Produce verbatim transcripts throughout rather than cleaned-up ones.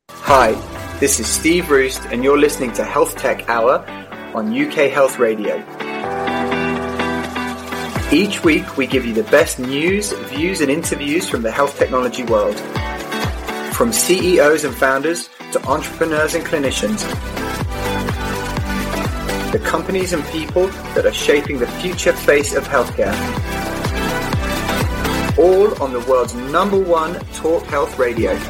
Hi, this is Steve Roost, and you're listening to Health Tech Hour on U K Health Radio. Each week, we give you the best news, views, and interviews from the health technology world. From C E Os and founders to entrepreneurs and clinicians, the companies and people that are shaping the future face of healthcare. All on the world's number one talk health radio.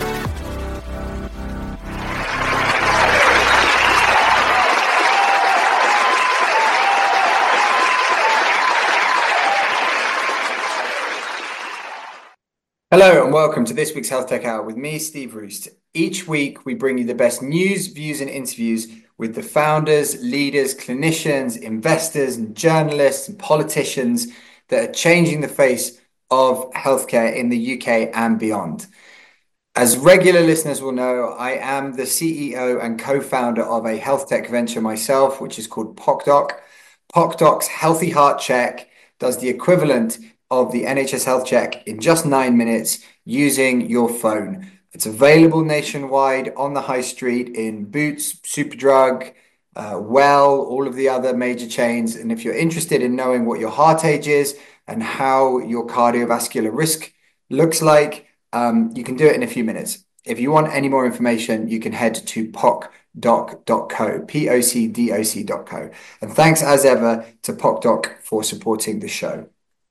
Hello and welcome to this week's Health Tech Hour with me, Steve Roost. Each week we bring you the best news, views and interviews with the founders, leaders, clinicians, investors and journalists and politicians that are changing the face of healthcare in the U K and beyond. As regular listeners will know, I am the C E O and co-founder of a health tech venture myself, which is called PocDoc. PocDoc's Healthy Heart Check does the equivalent of the N H S Health Check in just nine minutes using your phone. It's available nationwide on the high street in Boots, Superdrug, uh, Well, all of the other major chains. And if you're interested in knowing what your heart age is and how your cardiovascular risk looks like, um, you can do it in a few minutes. If you want any more information, you can head to pocdoc dot co, P O C D O C dot co. And thanks as ever to PocDoc for supporting the show.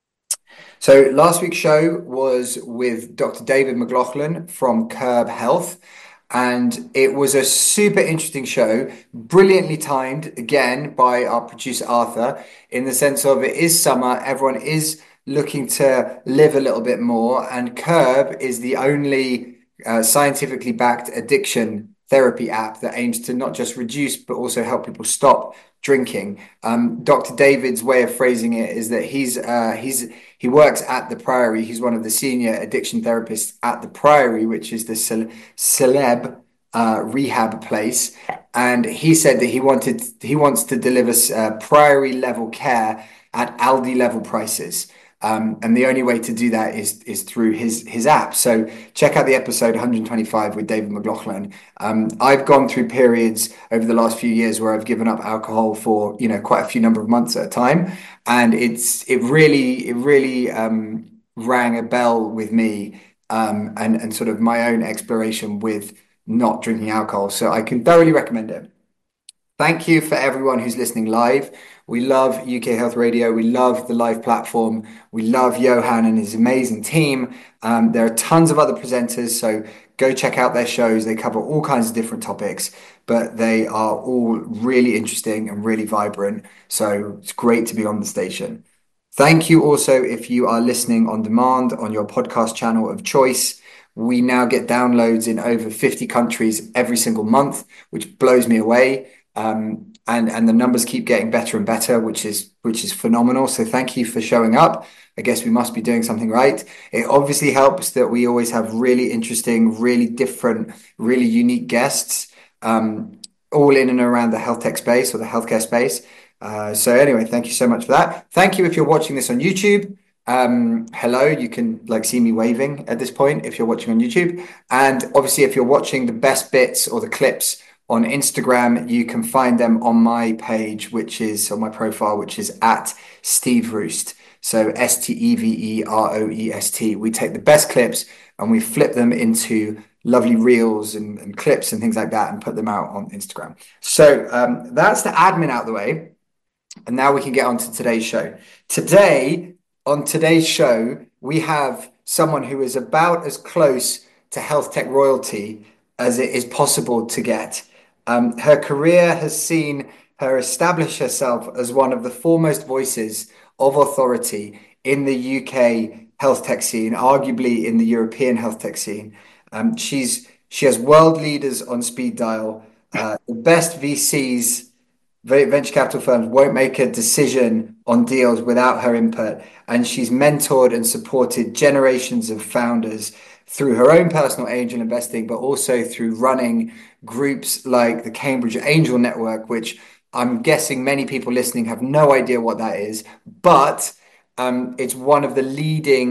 So last week's show was with Doctor David McLaughlin from Curb Health, and it was a super interesting show, brilliantly timed again by our producer Arthur, in the sense of it is summer, everyone is looking to live a little bit more, and Curb is the only uh, scientifically backed addiction therapy app that aims to not just reduce but also help people stop drinking. Um, Doctor David's way of phrasing it is that he's uh, he's he works at the Priory. He's one of the senior addiction therapists at the Priory, which is the ce- celeb uh, rehab place. And he said that he wanted he wants to deliver uh, Priory level care at Aldi level prices. Um, and the only way to do that is is through his his app. So check out the episode one twenty-five with David McLaughlin. Um, I've gone through periods over the last few years where I've given up alcohol for you know quite a few number of months at a time, and it's it really it really um, rang a bell with me um, and and sort of my own exploration with not drinking alcohol. So I can thoroughly recommend it. Thank you for everyone who's listening live. We love U K Health Radio. We love the live platform. We love Johan and his amazing team. Um, there are tons of other presenters, so go check out their shows. They cover all kinds of different topics, but they are all really interesting and really vibrant. So it's great to be on the station. Thank you also if you are listening on demand on your podcast channel of choice. We now get downloads in over fifty countries every single month, which blows me away. Um, and, and the numbers keep getting better and better, which is which is phenomenal. So thank you for showing up. I guess we must be doing something right. It obviously helps that we always have really interesting, really different, really unique guests, um, all in and around the health tech space or the healthcare space. Uh, so anyway, thank you so much for that. Thank you if you're watching this on YouTube. Um, hello, you can like see me waving at this point if you're watching on YouTube. And obviously if you're watching the best bits or the clips on Instagram, you can find them on my page, which is on my profile, which is at Steve Roost. So S T E V E R O E S T. We take the best clips and we flip them into lovely reels and, and clips and things like that and put them out on Instagram. So um, that's the admin out of the way. And now we can get on to today's show. Today, on today's show, we have someone who is about as close to health tech royalty as it is possible to get. Um, her career has seen her establish herself as one of the foremost voices of authority in the U K health tech scene, arguably in the European health tech scene. Um, she's she has world leaders on speed dial. Uh, the best V Cs, venture capital firms, won't make a decision on deals without her input, and she's mentored and supported generations of founders through her own personal angel investing, but also through running groups like the Cambridge Angel Network, which I'm guessing many people listening have no idea what that is, but um, it's one of the leading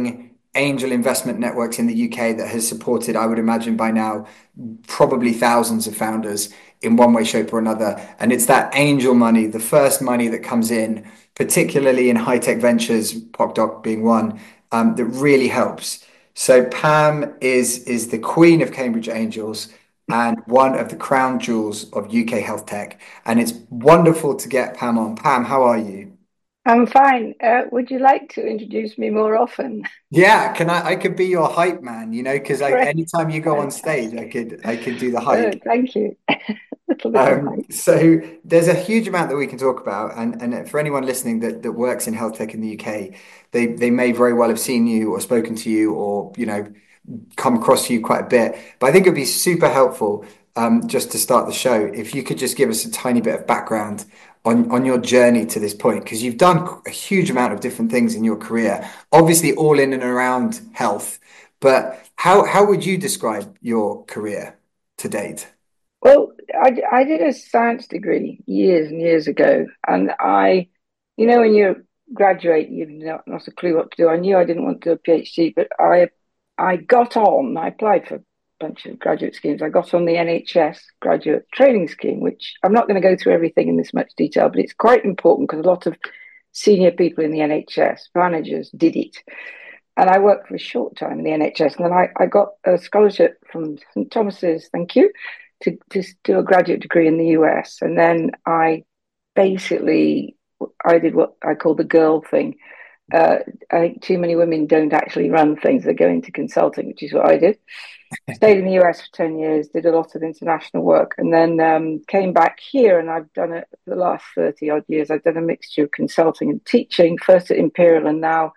angel investment networks in the U K that has supported, I would imagine by now, probably thousands of founders in one way, shape, or another. And it's that angel money, the first money that comes in, particularly in high tech ventures, PocDoc being one, um, that really helps. So Pam is is the queen of Cambridge Angels and one of the crown jewels of U K health tech. And it's wonderful to get Pam on. Pam, how are you? I'm fine. Uh, would you like to introduce me more often? Yeah, can I? I could be your hype man, you know, because I Great. anytime you go on stage, I Fantastic. could I could do the Oh, hype. thank you. A little bit of Um, hype. so there's a huge amount that we can talk about, and and for anyone listening that that works in health tech in the U K, they they may very well have seen you or spoken to you or you know come across you quite a bit. But I think it'd be super helpful um, just to start the show if you could just give us a tiny bit of background on on your journey to this point, because you've done a huge amount of different things in your career, obviously all in and around health. But how how would you describe your career to date? Well, I, I did a science degree years and years ago, and I, you know, when you graduate, you've not, not a clue what to do. I knew I didn't want to do a PhD, but I, I got on. I applied for a bunch of graduate schemes. I got on the N H S graduate training scheme, which I'm not going to go through everything in this much detail, but it's quite important because a lot of senior people in the N H S managers did it. And I worked for a short time in the N H S, and then I, I got a scholarship from St Thomas's, thank you, to, to do a graduate degree in the U S. And then I basically I did what I call the girl thing. Uh, I think too many women don't actually run things; they go into consulting, which is what I did. Stayed in the U S for ten years, did a lot of international work, and then um, came back here. And I've done it for the last thirty odd years. I've done a mixture of consulting and teaching, first at Imperial, and now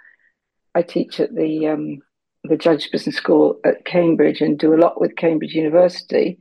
I teach at the um, the Judge Business School at Cambridge and do a lot with Cambridge University.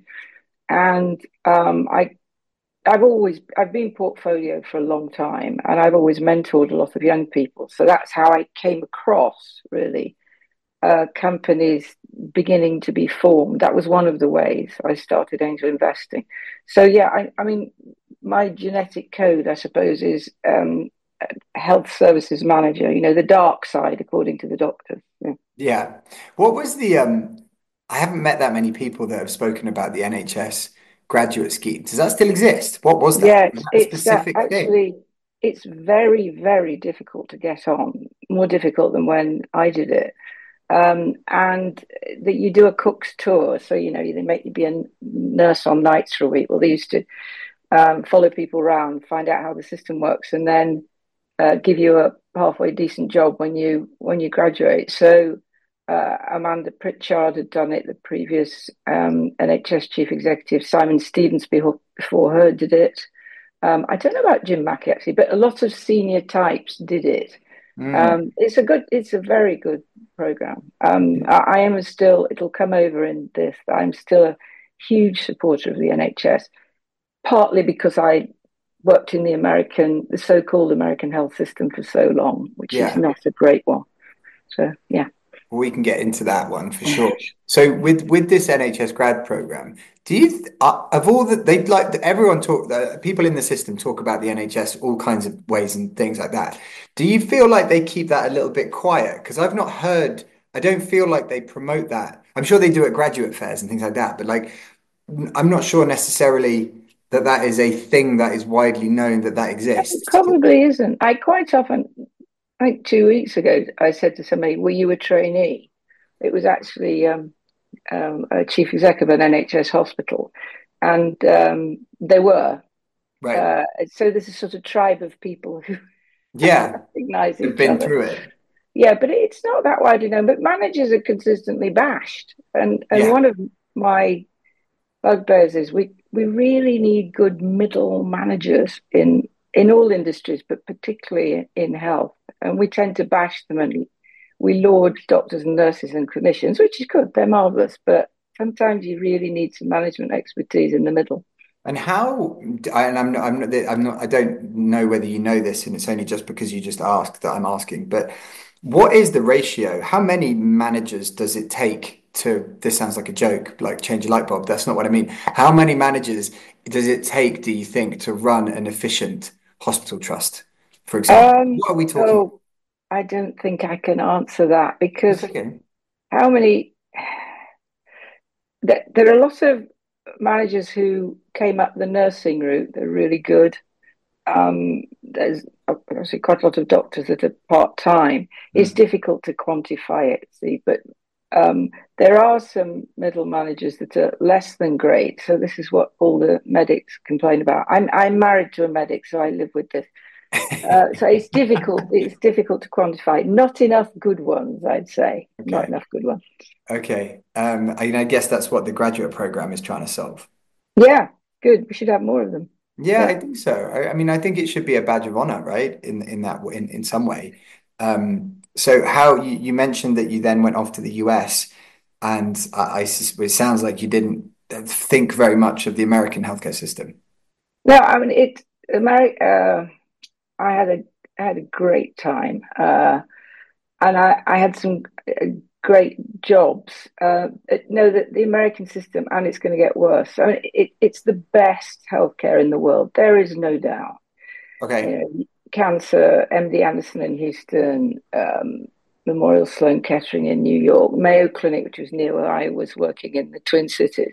And um, I I've always I've been portfolio for a long time, and I've always mentored a lot of young people. So that's how I came across really uh, companies beginning to be formed. That was one of the ways I started angel investing. So yeah, I, I mean, my genetic code, I suppose, is um, health services manager. You know, the dark side, according to the doctors. Yeah. Yeah. What was the um I haven't met that many people that have spoken about the N H S graduate scheme. Does that still exist? What was that? Yeah, Was it's that a it's uh, specific thing? actually it's very very difficult to get on, more difficult than when I did it. Um, and that you do a cook's tour, so you know they make you be a nurse on nights for a week. Well, they used to um, follow people around, find out how the system works, and then uh, give you a halfway decent job when you when you graduate. So uh, Amanda Pritchard had done it. The previous um, N H S chief executive Simon Stevens before, before her did it. Um, I don't know about Jim Mackey actually, but a lot of senior types did it. Mm. Um, it's a good, it's a very good program. Um, I, I am still, it'll come over in this. I'm still a huge supporter of the N H S, partly because I worked in the American, the so-called American health system for so long, which is Yeah. not a great one. So yeah. We can get into that one for sure. So with with this N H S grad program, do you th- uh, of all that they like everyone talk uh, people in the system talk about the N H S all kinds of ways and things like that. Do you feel like they keep that a little bit quiet? Because I've not heard, I don't feel like they promote that. I'm sure they do at graduate fairs and things like that, but like n- I'm not sure necessarily that that is a thing that is widely known that that It exists. probably isn't. I quite often, I think two weeks ago, I said to somebody, "Were you a trainee?" It was actually um, um, a chief exec of an N H S hospital, and um, they were. Right. Uh, so there's a sort of tribe of people who Yeah. recognize I've each been other. through it. Yeah, but it's not that widely known. But managers are consistently bashed, and and Yeah. one of my bugbears is we we really need good middle managers in in all industries, but particularly in health. And we tend to bash them and we laud doctors and nurses and clinicians, which is good, they're marvelous, but sometimes you really need some management expertise in the middle. And how, and I'm not, I'm not, I'm not, I don't know whether you know this, and it's only just because you just asked that I'm asking, but what is the ratio? How many managers does it take to, this sounds like a joke, like change a light bulb. That's not what I mean. How many managers does it take, do you think, to run an efficient hospital trust, for example? Um, What are we talking? oh, I don't think I can answer that That's because okay. how many there, there are lots of managers who came up the nursing route. They're really good. Um, there's obviously quite a lot of doctors that are part time. It's Mm. difficult to quantify it, see, but um, there are some middle managers that are less than great. So this is what all the medics complain about. I'm I'm married to a medic, so I live with this. Uh, so it's difficult. It's difficult to quantify. Not enough good ones, I'd say. Not Okay. enough good ones. Okay. Um, I, I guess that's what the graduate program is trying to solve. Yeah, good. We should have more of them. Yeah, Yeah. I think so. I, I mean, I think it should be a badge of honor, right? In in that in in some way. Um, so how you, you mentioned that you then went off to the U S, and I, I sus- it sounds like you didn't think very much of the American healthcare system. No, I mean it. America. Uh, I had a I had a great time, uh, and I, I had some uh, great jobs. Uh, know that the American system, and it's going to get worse. I mean, it, it's the best healthcare in the world. There is no doubt. You Okay. know, cancer, M D Anderson in Houston, um, Memorial Sloan Kettering in New York, Mayo Clinic, which was near where I was working in the Twin Cities.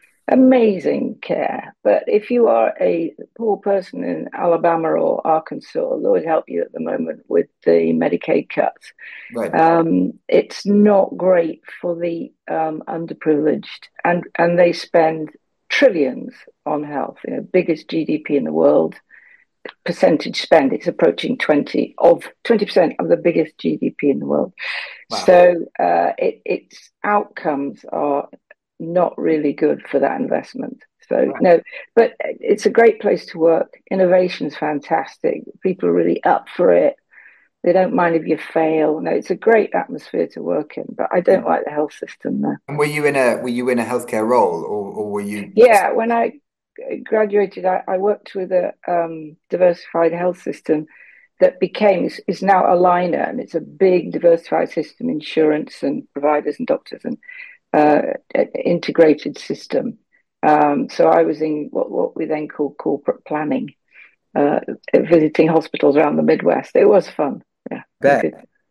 Amazing care. But if you are a poor person in Alabama or Arkansas, Lord help you at the moment with the Medicaid cuts. Right. Um, it's not great for the um, underprivileged, and and they spend trillions on health. You know, biggest G D P in the world, percentage spend. It's approaching twenty of twenty percent of the biggest G D P in the world. Wow. So uh, it, its outcomes are not really good for that investment. So Right. no, but it's a great place to work. Innovation's fantastic. People are really up for it. They don't mind if you fail. No, it's a great atmosphere to work in. But I don't like the health system there. And were you in a were you in a healthcare role, or or were you just Yeah, when I graduated, I, I worked with a um, diversified health system that became is, is now Aligner, and it's a big diversified system, insurance and providers and doctors and uh, integrated system. Um, so I was in what what we then call corporate planning, uh, visiting hospitals around the Midwest. It was fun. Yeah, it was bet? good.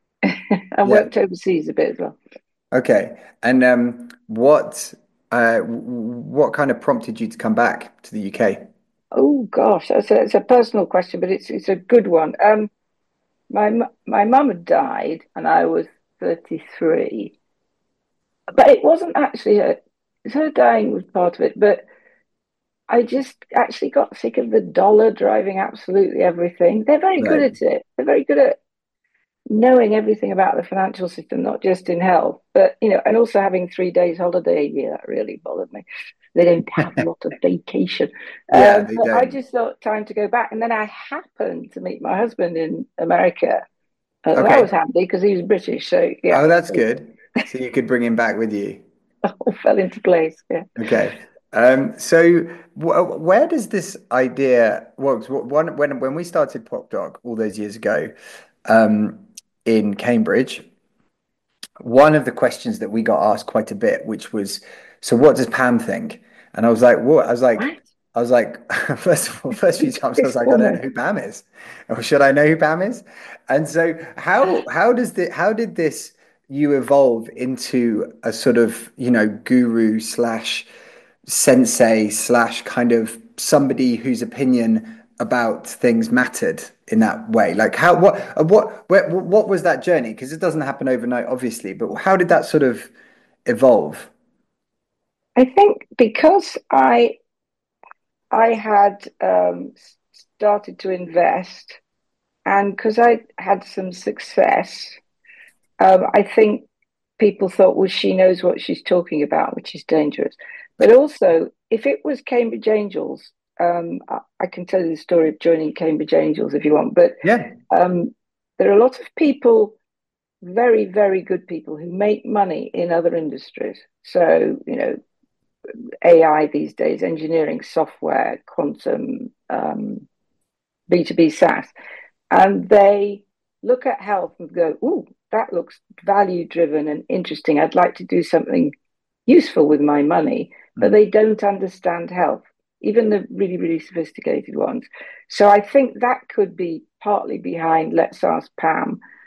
And Yeah. worked overseas a bit as well. Okay. And um, what uh, w- what kind of prompted you to come back to the U K? Oh gosh, that's a, it's a personal question, but it's it's a good one. Um, my my mum had died, and I was thirty-three. But it wasn't actually her. Her dying was part of it, but I just actually got sick of the dollar driving absolutely everything. They're very good Right. at it. They're very good at knowing everything about the financial system, not just in health, but you know, and also having three days holiday a year. That really bothered me. They don't have a lot of vacation. Yeah, Um, they but I don't. just thought time to go back. And then I happened to meet my husband in America. Uh, that was Okay. handy because he was British. So yeah, Oh, that's good. So you could bring him back with you. it all fell into place. Yeah. Okay. Um, so wh where does this idea, well, one, when when we started PopDoc all those years ago, um, in Cambridge, one of the questions that we got asked quite a bit, which was, so what does Pam think? And I was like, what? I was like, What? I was like, first of all, first few times I was This like, I don't know woman. who Pam is, or should I know who Pam is? And so how how does the how did this you evolve into a sort of, you know, guru slash sensei slash kind of somebody whose opinion about things mattered in that way? Like how what uh, what where, what was that journey? Because it doesn't happen overnight, obviously, but how did that sort of evolve? I think because I I had um, started to invest, and because I had some success, um, I think people thought, well, she knows what she's talking about, which is dangerous. But also, if it was Cambridge Angels, um, I, I can tell you the story of joining Cambridge Angels if you want. But Yeah. um, there are a lot of people, very, very good people, who make money in other industries. So, you know, A I these days, engineering, software, quantum, um, B two B SaaS, and they look at health and go, "Ooh, that looks value driven and interesting. I'd like to do something useful with my money," but Mm. they don't understand health, even the really, really sophisticated ones. So I think that could be partly behind Let's Ask Pam.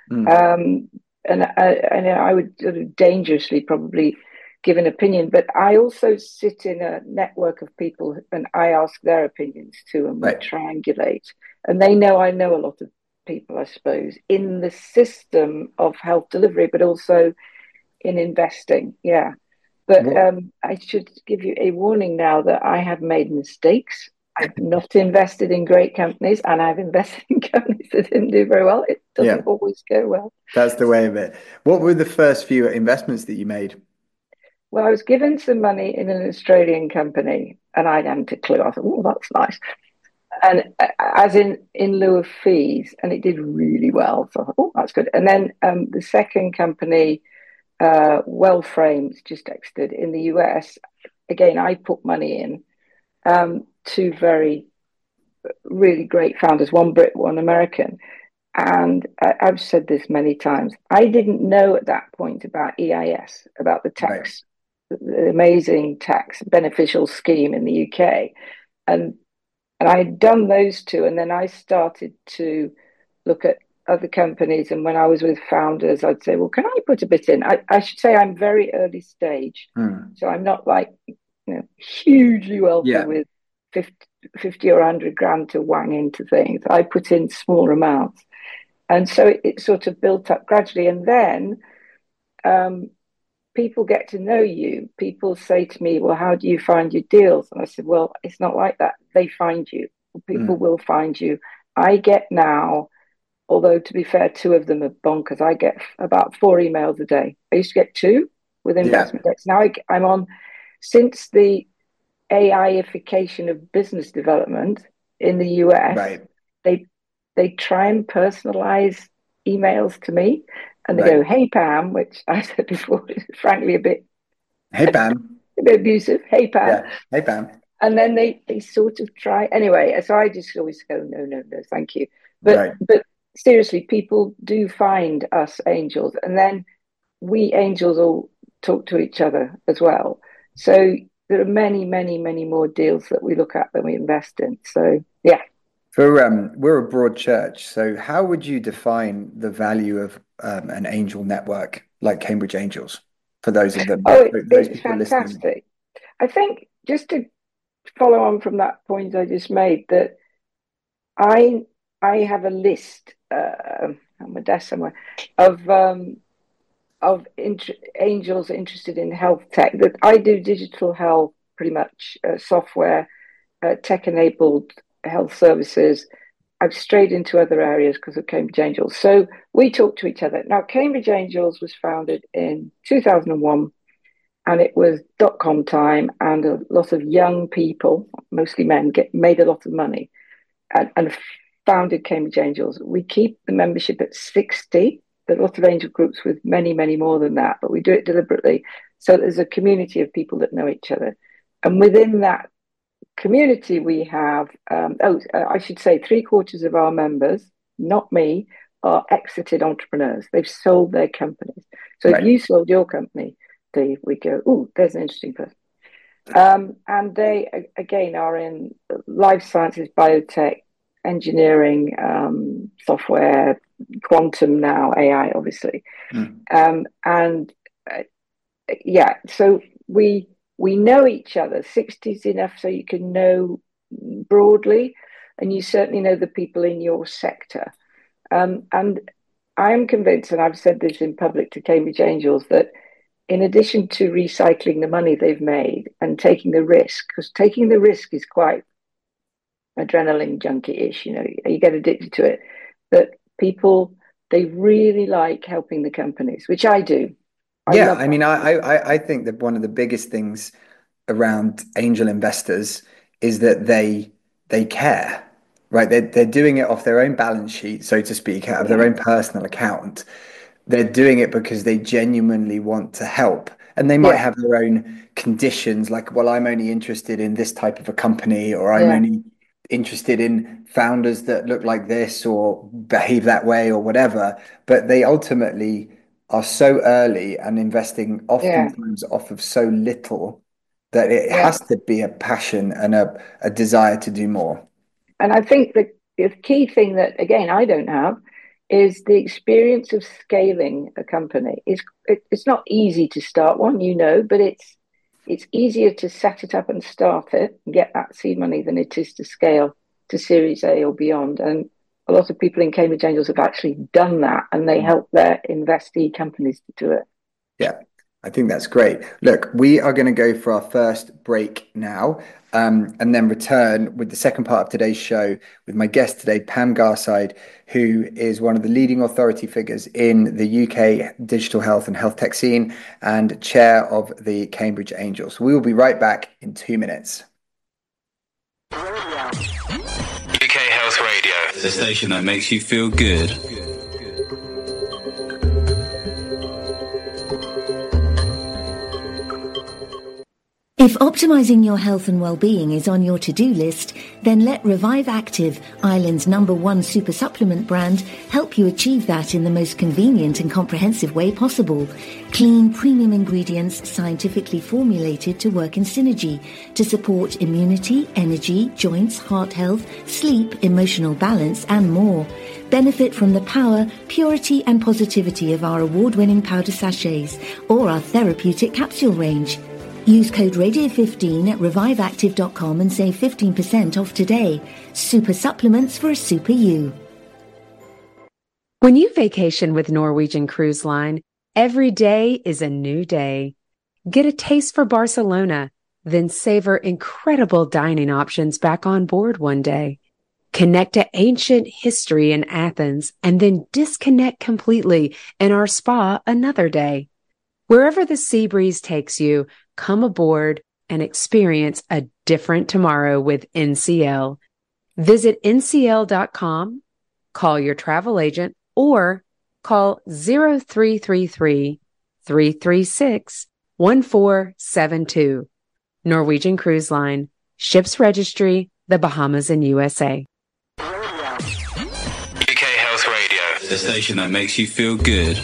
Mm. Um, and I, and I would sort of dangerously probably give an opinion, but I also sit in a network of people and I ask their opinions too, and we Right. triangulate. And they know I know a lot of people, I suppose, in the system of health delivery, but also in investing. Yeah. But What? um, I should give you a warning now that I have made mistakes. I've not invested in great companies, and I've invested in companies that didn't do very well. It doesn't Yeah, always go well. that's the way of it. What were the first few investments that you made? Well, I was given some money in an Australian company, and I hadn't a clue. I thought, oh, that's nice. And uh, as in in lieu of fees, and it did really well. So I thought, oh, that's good. And then um, the second company, uh, Well Framed, just exited in the U S. Again, I put money in. Um, two very really great founders, one Brit, one American. And I, I've said this many times. I didn't know at that point about E I S, about the Right. tax, the amazing tax beneficial scheme in the U K. And and I had done those two, and then I started to look at other companies. And when I was with founders, I'd say, well, can I put a bit in? I, I should say I'm very early stage. Mm. So I'm not like, you know, hugely wealthy Yeah. with fifty, fifty or one hundred grand to wang into things. I put in small amounts. And so it, it sort of built up gradually. And then um, people get to know you. People say to me, well, how do you find your deals? And I said, well, it's not like that. They find you. People Mm. will find you. I get now, although to be fair, two of them are bonkers. I get about four emails a day. I used to get two with Yeah. investment decks. Now I, I'm on, since the AIification of business development in the U S, Right. they they try and personalize emails to me, and they Right. go, "Hey Pam," which I said before is frankly a bit Hey, Pam. a bit abusive. Hey Pam, Yeah. Hey, Pam. and then they they sort of try anyway. So I just always go, "No, no, no, thank you." But Right. but seriously, people do find us angels, and then we angels all talk to each other as well. So there are many, many, many more deals that we look at than we invest in. So yeah. For um, we're a broad church, so how would you define the value of um, an angel network like Cambridge Angels for those of them Oh, that it, those it's people listening? fantastic. I think just to follow on from that point I just made, that I I have a list uh, on my desk somewhere of um, of int- angels interested in health tech. That I do digital health, pretty much uh, software, uh, tech enabled health services. I've strayed into other areas because of Cambridge Angels. So we talk to each other. Now, Cambridge Angels was founded in two thousand one, and it was dot com time, and a lot of young people, mostly men, get made a lot of money and, and founded Cambridge Angels. We keep the membership at sixty. There are lots of angel groups with many, many more than that, but we do it deliberately. So there's a community of people that know each other. And within that community, we have, um, oh, uh, I should say, three quarters of our members, not me, are exited entrepreneurs. They've sold their companies. So if Right. you sold your company, Dave, we go, oh, there's an interesting person. Um, and they, again, are in life sciences, biotech, engineering, um, software, quantum now, A I, obviously. Mm. Um, and uh, yeah, so we we know each other. sixty is enough so you can know broadly, and you certainly know the people in your sector. Um, and I'm convinced, and I've said this in public to Cambridge Angels, that in addition to recycling the money they've made and taking the risk, because taking the risk is quite adrenaline junkie-ish, you know, you get addicted to it, that people, they really like helping the companies, which I do. I Yeah, love I mean, I, I I think that one of the biggest things around angel investors is that they they care, right? They're they're doing it off their own balance sheet, so to speak, out of their Yeah, own personal account. They're doing it because they genuinely want to help. And they might yeah, have their own conditions, like, well, I'm only interested in this type of a company, or I'm yeah, only interested in founders that look like this or behave that way or whatever. But they ultimately are so early and investing yeah, oftentimes off of so little that it yeah. has to be a passion and a, a desire to do more. And I think the, the key thing that, again, I don't have is the experience of scaling a company. It's it, it's not easy to start one, you know, but it's it's easier to set it up and start it and get that seed money than it is to scale to Series A or beyond. And a lot of people in Cambridge Angels have actually done that, and they help their investee companies to do it. Yeah, I think that's great. Look, we are going to go for our first break now, um, and then return with the second part of today's show with my guest today, Pam Garside, who is one of the leading authority figures in the U K digital health and health tech scene and chair of the Cambridge Angels. We will be right back in two minutes. U K Health Radio, the station that makes you feel good. If optimizing your health and well-being is on your to-do list, then let Revive Active, Ireland's number one super supplement brand, help you achieve that in the most convenient and comprehensive way possible. Clean, premium ingredients scientifically formulated to work in synergy to support immunity, energy, joints, heart health, sleep, emotional balance, and more. Benefit from the power, purity, and positivity of our award-winning powder sachets or our therapeutic capsule range. Use code radio fifteen at revive active dot com and save fifteen percent off today. Super supplements for a super you. When you vacation with Norwegian Cruise Line, every day is a new day. Get a taste for Barcelona, then savor incredible dining options back on board one day. Connect to ancient history in Athens and then disconnect completely in our spa another day. Wherever the sea breeze takes you, come aboard and experience a different tomorrow with N C L. Visit N C L dot com, call your travel agent, or call zero three three three, three three six, one four seven two. Norwegian Cruise Line, Ships Registry, the Bahamas and U S A. U K Health Radio, the station that makes you feel good.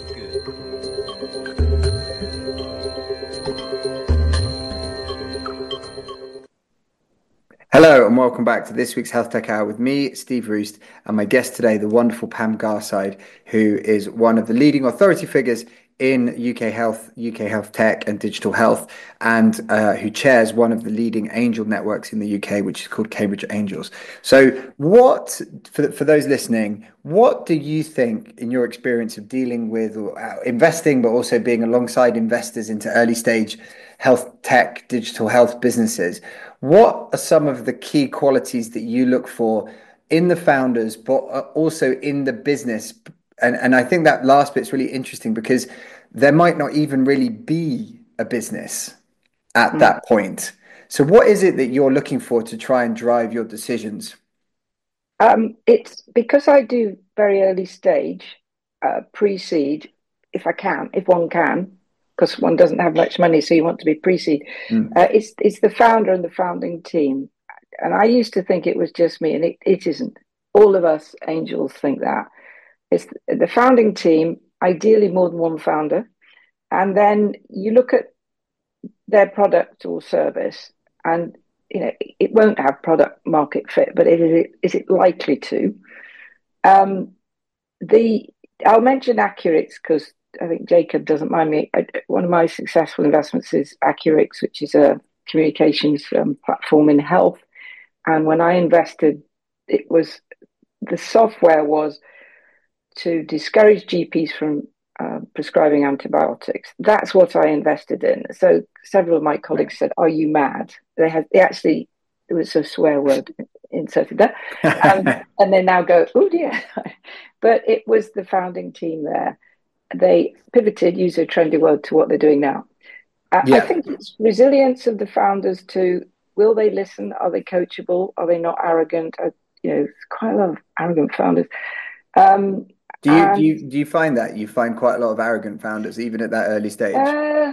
Hello and welcome back to this week's Health Tech Hour with me, Steve Roost, and my guest today, the wonderful Pam Garside, who is one of the leading authority figures in U K health, U K health tech and digital health, and uh, who chairs one of the leading angel networks in the U K, which is called Cambridge Angels. So what, for, for those listening, what do you think, in your experience of dealing with or uh, investing, but also being alongside investors into early stage health tech, digital health businesses, what are some of the key qualities that you look for in the founders, but also in the business? And and I think that last bit's really interesting because there might not even really be a business at mm. that point. So what is it that you're looking for to try and drive your decisions? Um, it's because I do very early stage, uh, pre-seed, if I can, if one can, because one doesn't have much money, so you want to be pre-seed. Mm. Uh, it's it's the founder and the founding team. And I used to think it was just me, and it, it isn't. All of us angels think that. It's the founding team, ideally more than one founder. And then you look at their product or service, and you know it won't have product market fit, but is it, is it likely to? Um, the I'll mention Accurix because I think Jacob doesn't mind me. I, one of my successful investments is Accurix, which is a communications um, platform in health. And when I invested, it was the software was to discourage G Ps from uh, prescribing antibiotics. That's what I invested in. So several of my colleagues said, "Are you mad?" They had they actually there was a swear word inserted there, um, and they now go, "Oh dear!" But it was the founding team there. They pivoted, use a trendy word, to what they're doing now. I, yeah. I think it's resilience of the founders to will they listen? Are they coachable? Are they not arrogant? Uh, you know, quite a lot of arrogant founders. Um, Do you, and, do you do you find that you find quite a lot of arrogant founders even at that early stage? Uh,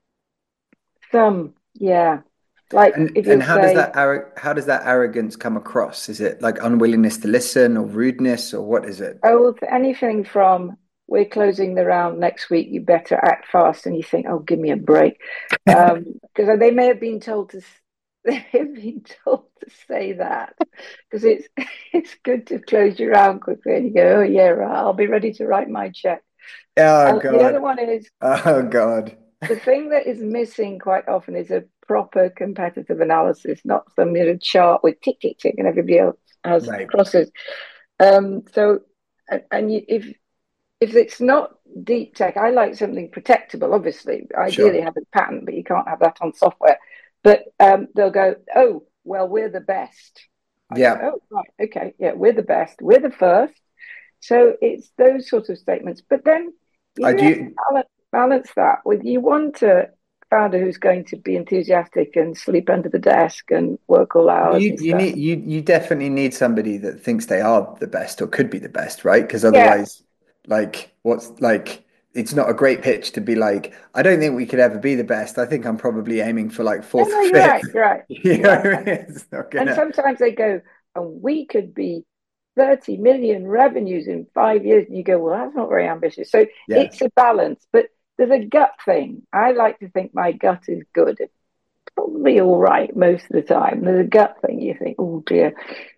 some, yeah. Like, and, if and you how say, does that ar- how does that arrogance come across? Is it like unwillingness to listen or rudeness, or what is it? Oh, anything from we're closing the round next week, you better act fast, and you think, oh, give me a break, because um, they may have been told to they've been told to say that because it's it's good to close your round quickly and you go, oh yeah, right, I'll be ready to write my check. Oh And the other God. one is Oh God. the thing that is missing quite often is a proper competitive analysis, not some you know, chart with tick tick tick and everybody else has Right. crosses. Um, so and, and you, if if it's not deep tech, I like something protectable. Obviously, ideally Sure. have a patent, but you can't have that on software. But um, they'll go, oh, well, we're the best. I go, Yeah. oh, right, okay, yeah, we're the best, we're the first. So it's those sorts of statements. But then you I do have to do. balance, balance that with you want a founder who's going to be enthusiastic and sleep under the desk and work all hours You and you stuff. need you you definitely need somebody that thinks they are the best or could be the best, right? Because Yeah, otherwise, like, what's like, it's not a great pitch to be like, I don't think we could ever be the best. I think I'm probably aiming for like no, fourth no, or you're fifth. right, you're right, You you're know right. what I And, mean? It's not and gonna. sometimes they go, and we could be thirty million revenues in five years. And you go, well, that's not very ambitious. So Yeah. it's a balance, but there's a gut thing. I like to think my gut is good. It's probably all right most of the time. There's a gut thing. You think, oh dear.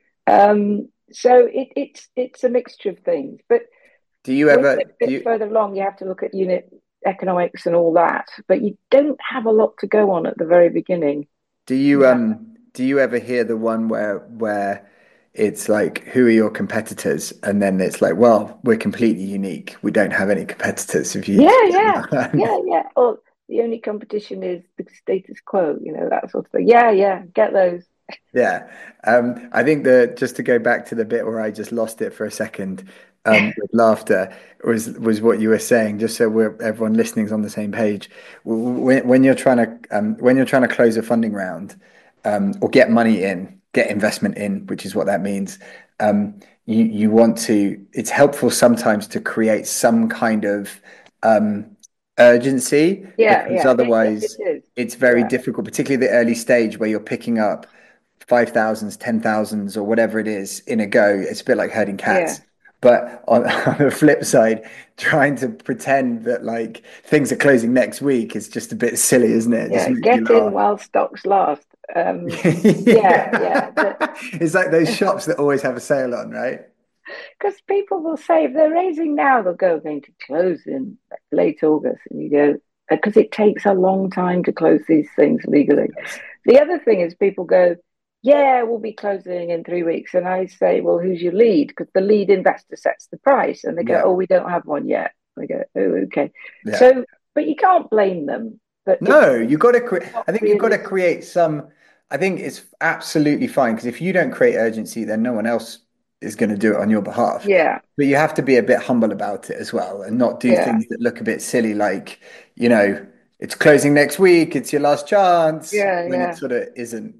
Um, so it, it's it's a mixture of things. But Do you when you get ever a do bit you further along, you have to look at unit economics and all that. But you don't have a lot to go on at the very beginning. do you Yeah. um do you ever hear the one where where it's like, who are your competitors? And then it's like, well, we're completely unique. We don't have any competitors. If you Yeah, yeah, yeah, yeah. Or the only competition is the status quo, you know, that sort of thing. Yeah, yeah, get those. Yeah. Um, I think the just to go back to the bit where I just lost it for a second, um, with laughter was was what you were saying, just so we're everyone listening's on the same page. When, when you're trying to um, when you're trying to close a funding round, um, or get money in, get investment in, which is what that means. Um, you you want to. It's helpful sometimes to create some kind of um, urgency, Yeah, because yeah, it, it, it otherwise is. it's very Yeah, difficult, particularly the early stage where you're picking up five thousands, ten thousands, or whatever it is in a go. It's a bit like herding yeah, cats. But on, on the flip side, trying to pretend that like things are closing next week is just a bit silly, isn't it? It just yeah. makes me Get in laugh. while stocks last. Um, yeah, yeah. Yeah. But It's like those shops that always have a sale on, right? because people will say if they're raising now, they'll go going to close in late August, and you go because it takes a long time to close these things legally. Yes. The other thing is people go, yeah, we'll be closing in three weeks. And I say, well, who's your lead? Because the lead investor sets the price. And they go, Yeah. oh, we don't have one yet. I go, oh, okay. Yeah. So, but you can't blame them. But No, it's you got to create. not I think you've got to really, create some. I think it's absolutely fine, because if you don't create urgency, then no one else is going to do it on your behalf. yeah, But you have to be a bit humble about it as well, and not do yeah, things that look a bit silly, like, you know, it's closing next week, it's your last chance, yeah, when it yeah, sort of isn't.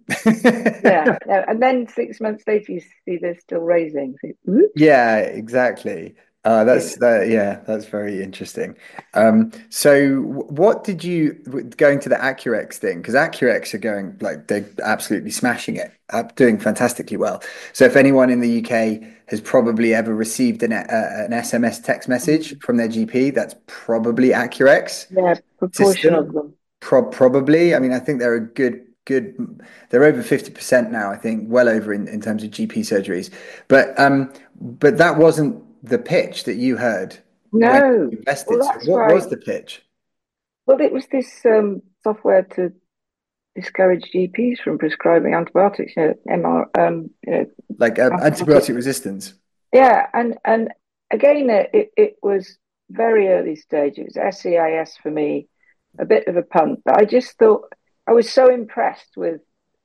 yeah, yeah. And then six months later, you see they're still raising. So, oops. Yeah, exactly. Uh, Yeah. that's that. Yeah, that's very interesting. Um, so, w- what did you w- going to the Accurex thing? Because Accurex are going like they're absolutely smashing it, uh, doing fantastically well. So, if anyone in the U K has probably ever received an, uh, an S M S text message Mm. from their G P, that's probably Accurex Yeah, proportion of system. them. Pro probably. I mean, I think they're a good, good. They're over fifty percent now. I think well over in, in terms of G P surgeries. But um, but that wasn't the pitch that you heard when No. you Well, invested. So that's what right. was the pitch? Well, it was this um, software to discourage G Ps from prescribing antibiotics, you know, M R, um, you know, Like um, antibiotic. antibiotic resistance. Yeah, and and again, uh, it it was very early stage. It was S C I S for me, a bit of a punt, but I just thought I was so impressed with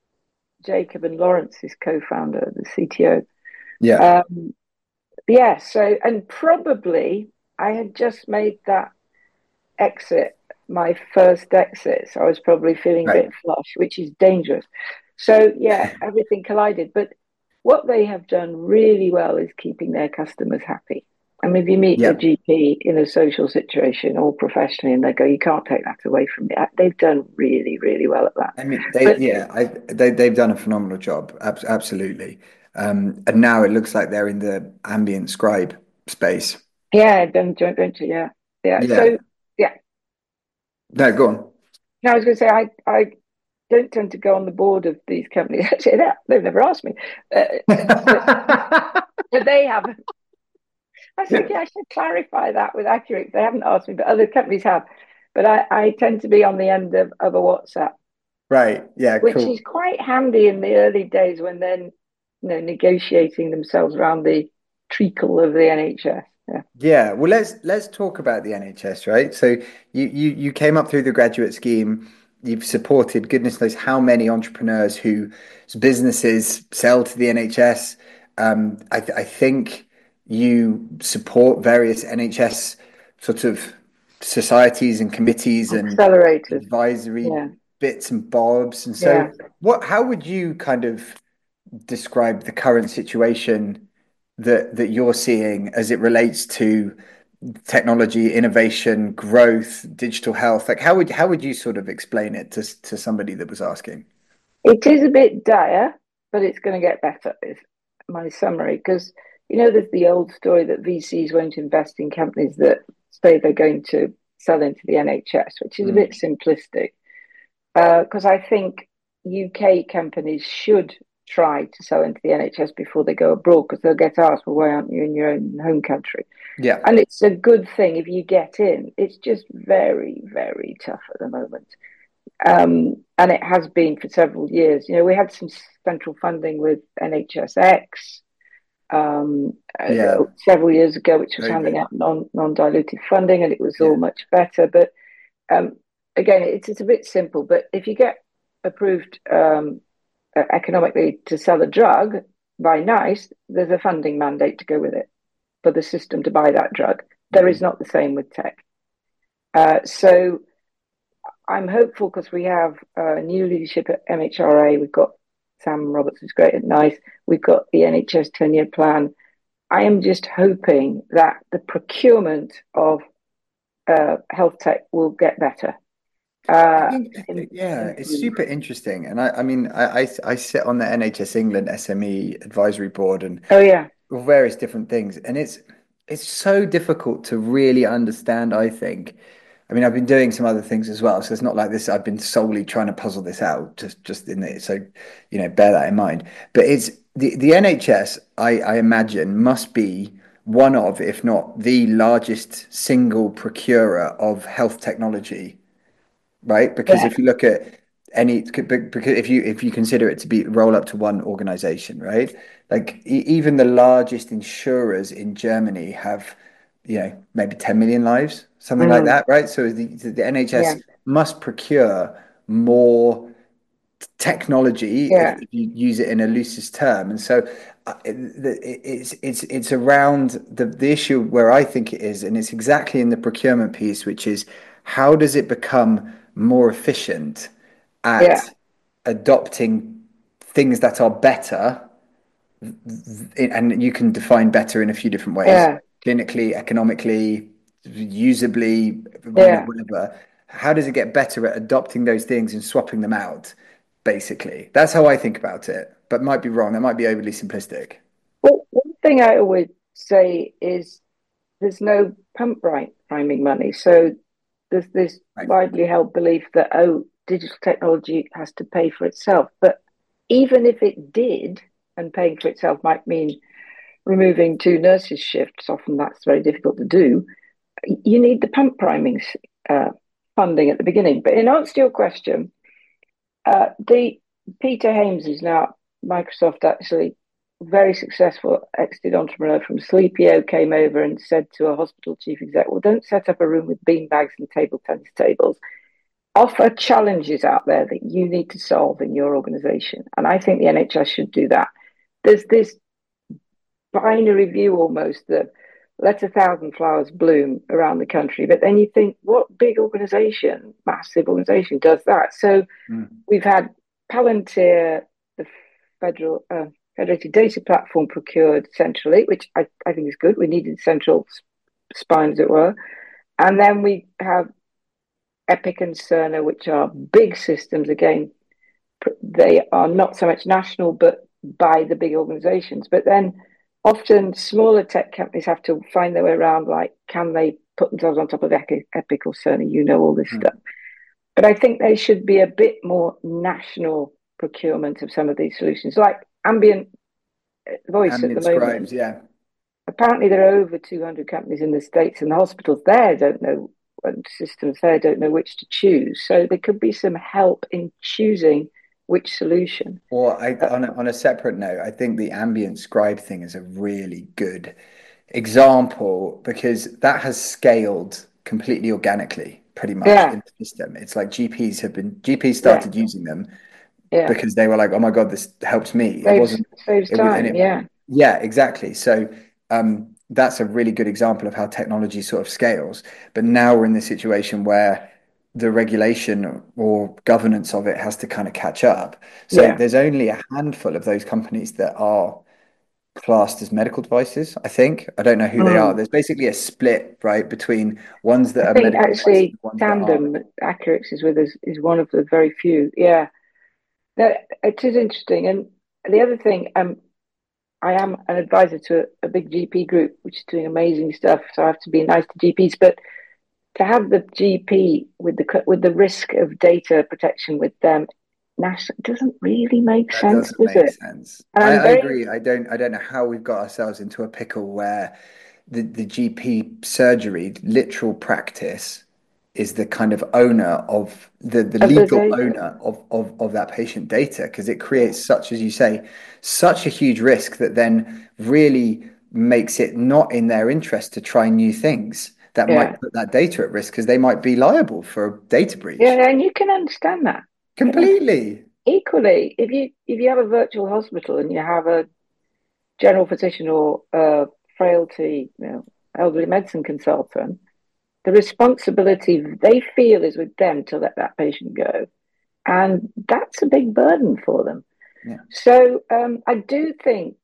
Jacob and Lawrence, his co-founder, the C T O. Yeah. Um, yeah, so and probably I had just made that exit, my first exit. So I was probably feeling a Right. bit flush, which is dangerous. So yeah, everything collided. But what they have done really well is keeping their customers happy. I mean, if you meet a Yeah. G P in a social situation or professionally and they go, you can't take that away from me, they've done really, really well at that. I mean, they But yeah, I they they've done a phenomenal job. Ab absolutely. Um, and now it looks like they're in the ambient scribe space. yeah, I've done joint venture, yeah. Yeah. Yeah. So yeah. No, go on. No, I was gonna say I I don't tend to go on the board of these companies. Actually, that, they've never asked me, uh, but, but they haven't. I think I should clarify that with Accurate. They haven't asked me, but other companies have. But I, I tend to be on the end of, of a WhatsApp. Right. Yeah. Which cool. is quite handy in the early days when they're, you know, negotiating themselves around the treacle of the N H S. Yeah. Yeah. Well, let's let's talk about the N H S, right? So you you you came up through the graduate scheme. You've supported goodness knows how many entrepreneurs whose businesses sell to the N H S. Um, I, I think you support various N H S sort of societies and committees and Accelerators. advisory Yeah. bits and bobs. And so, Yeah. what? How would you kind of describe the current situation that that you're seeing as it relates to technology, innovation, growth, digital health? Like, how would how would you sort of explain it to to somebody that was asking? It is a bit dire, but it's going to get better, is my summary. Because, you know, there's the old story that V Cs won't invest in companies that say they're going to sell into the N H S, which is a bit simplistic. Because uh, I think U K companies should try to sell into the N H S before they go abroad, because they'll get asked, well, why aren't you in your own home country? Yeah. And it's a good thing if you get in. It's just very, very tough at the moment. Um, and it has been for several years. You know, we had some central funding with N H S X um, yeah. uh, several years ago, which was Very handing good. out non, non-dilutive funding, and it was Yeah. all much better. But um, again, it's, it's a bit simple. But if you get approved um, uh, economically to sell a drug by NICE, there's a funding mandate to go with it for the system to buy that drug. There is not the same with tech. Uh, so I'm hopeful because we have uh, new leadership at M H R A. We've got Sam Roberts, who's great at NICE. We've got the N H S ten-year plan. I am just hoping that the procurement of uh, health tech will get better. Uh, I think, I think, yeah, it's super interesting. And I, I mean, I, I, I sit on the N H S England S M E advisory board and oh yeah, various different things. And it's it's so difficult to really understand, I think. I mean, I've been doing some other things as well. So it's not like this, I've been solely trying to puzzle this out, just just in it. So, you know, bear that in mind. But it's the, the N H S, I, I imagine, must be one of, if not the largest single procurer of health technology, right? Because yeah, if you look at any, because if you if you consider it to be roll up to one organization, right? Like e- even the largest insurers in Germany have, you know, maybe ten million lives, something like mm, that, right? So the, the yeah, N H S must procure more technology, if yeah, you use it in a loosest term. And so uh, it, it's it's it's around the, the issue where I think it is, and it's exactly in the procurement piece, which is how does it become more efficient yeah, at adopting things that are better, and you can define better in a few different ways, yeah, clinically, economically, usably, you know, yeah. whatever. How does it get better at adopting those things and swapping them out? Basically, that's how I think about it, but might be wrong. That might be overly simplistic. Well, one thing I always say is there's no pump right priming money. So there's this Right. widely held belief that, oh, digital technology has to pay for itself. But even if it did, and paying for itself might mean removing two nurses' shifts, often that's very difficult to do, you need the pump priming uh, funding at the beginning. But in answer to your question, uh, the Peter Hames is now at Microsoft, actually very successful exited entrepreneur from Sleepio, came over and said to a hospital chief exec, well, don't set up a room with beanbags and table tennis tables. Offer challenges out there that you need to solve in your organization. And I think the N H S should do that. There's this binary view almost that let a thousand flowers bloom around the country. But then you think, what big organization, massive organization does that? So mm. we've had Palantir, the federal uh, federated data platform, procured centrally, which I, I think is good. We needed central spine, as it were. And then we have Epic and Cerner, which are big systems. Again, they are not so much national, but by the big organizations. But then often smaller tech companies have to find their way around, like, can they put themselves on top of Epic or Cerner? You know all this mm. stuff. But I think there should be a bit more national procurement of some of these solutions, like ambient voice at the Ambient moment. scribes, yeah. Apparently, there are over two hundred companies in the States, and the hospitals there don't know, and systems there don't know which to choose. So there could be some help in choosing which solution. Or I, Uh, on a, on a separate note, I think the ambient scribe thing is a really good example because that has scaled completely organically, pretty much yeah, in the system. It's like G Ps have been G Ps yeah, started using them yeah. because they were like, oh my God, this helps me. It Saves wasn't, saves it was, and time. it, Yeah, yeah, exactly. So um, that's a really good example of how technology sort of scales. But now we're in this situation where the regulation or governance of it has to kind of catch up. So yeah. there's only a handful of those companies that are classed as medical devices, I think. I don't know who they are. Mm. There's basically a split, right, between ones that I are think medical devices actually and ones that aren't. Tandem Accurix is with us is one of the very few. Yeah, that it is interesting. And the other thing, um, I am an advisor to a, a big G P group which is doing amazing stuff. So I have to be nice to G Ps, but to have the G P with the with the risk of data protection with them, national doesn't really make That sense, doesn't does make it? sense. And I, I'm I very agree. I don't I don't know how we've got ourselves into a pickle where the, the G P surgery, literal practice, is the kind of owner of the, the of the legal data. owner of, of, of that patient data, because it creates such, as you say, such a huge risk that then really makes it not in their interest to try new things that Yeah, might put that data at risk because they might be liable for a data breach. yeah, and you can understand that. Can I, Completely. equally, if you if you have a virtual hospital and you have a general physician or a frailty, you know, elderly medicine consultant, the responsibility they feel is with them to let that patient go. And that's a big burden for them. Yeah. So um, I do think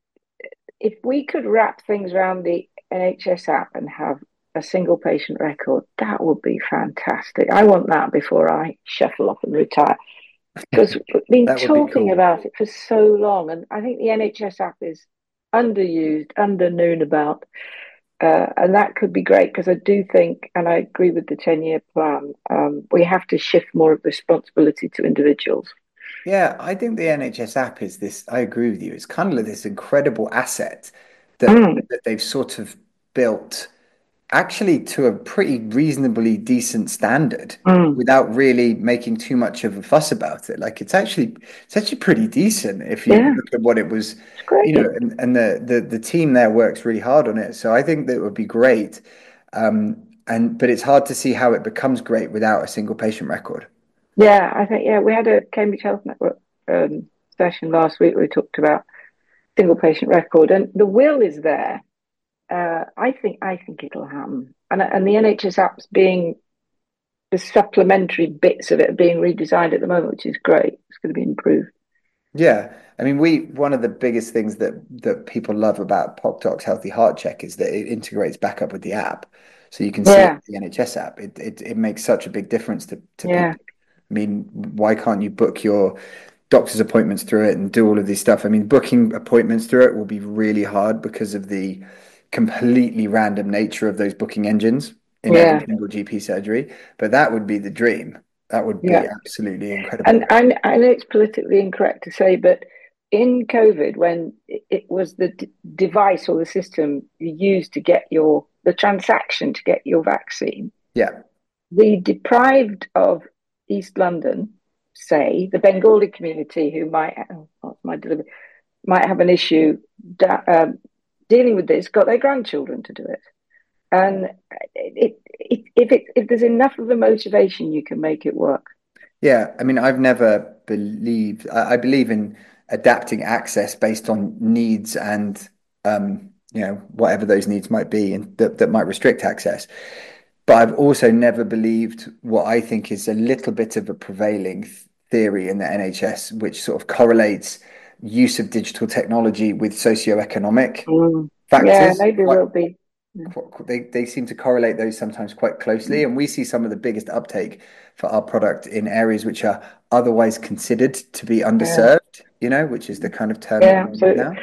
if we could wrap things around the N H S app and have a single patient record, that would be fantastic. I want that before I shuffle off and retire because we've been That would be talking cool. about it for so long. And I think the N H S app is underused, underknown about. Uh, and that could be great because I do think, and I agree with the ten year plan, um, we have to shift more of the responsibility to individuals. Yeah, I think the N H S app is this, I agree with you. It's kind of like this incredible asset that, Mm, that they've sort of built actually to a pretty reasonably decent standard mm, without really making too much of a fuss about it. Like it's actually it's actually pretty decent if you yeah, look at what it was, it's you know, great. and, and the, the the team there works really hard on it. So I think that it would be great. Um, and but it's hard to see how it becomes great without a single patient record. Yeah, I think, yeah, we had a Cambridge Health Network um, session last week where we talked about single patient record, and the will is there. Uh, I think I think it'll happen, and and the N H S apps being the supplementary bits of it are being redesigned at the moment, which is great. It's going to be improved. Yeah, I mean, we one of the biggest things that that people love about PocDoc's Healthy Heart Check is that it integrates back up with the app, so you can see it Yeah, in the N H S app. It it it makes such a big difference to to yeah, people. I mean, why can't you book your doctor's appointments through it and do all of this stuff? I mean, booking appointments through it will be really hard because of the completely random nature of those booking engines in every yeah, single G P surgery. But that would be the dream. That would be yeah. absolutely And incredible. I, I know it's politically incorrect to say, but in COVID, when it, it was the d- device or the system you used to get your the transaction to get your vaccine, Yeah. the deprived of East London, say the Bengali community who might oh, what's my delivery might have an issue da- um, dealing with this, got their grandchildren to do it. And it, it, if it if there's enough of a motivation, you can make it work. Yeah, I mean, I've never believed, I, I believe in adapting access based on needs and, um, you know, whatever those needs might be and that, that might restrict access. But I've also never believed what I think is a little bit of a prevailing th- theory in the N H S, which sort of correlates use of digital technology with socioeconomic Mm. Yeah, factors maybe quite we'll be. they they seem to correlate those sometimes quite closely, and we see some of the biggest uptake for our product in areas which are otherwise considered to be Yeah, underserved, you know, which is the kind of term that yeah. we use So now.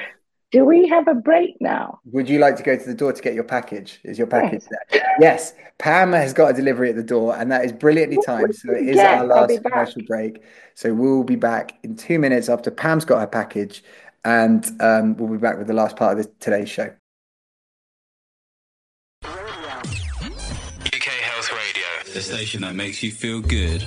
Do we have a break now? Would you like to go to the door to get your package? Is your package Yes. there? Yes. Pam has got a delivery at the door, and that is brilliantly What timed. did So it you is our get? I'll be last back. commercial break. So we'll be back in two minutes after Pam's got her package, and um, we'll be back with the last part of this, today's show. U K Health Radio, the station that makes you feel good.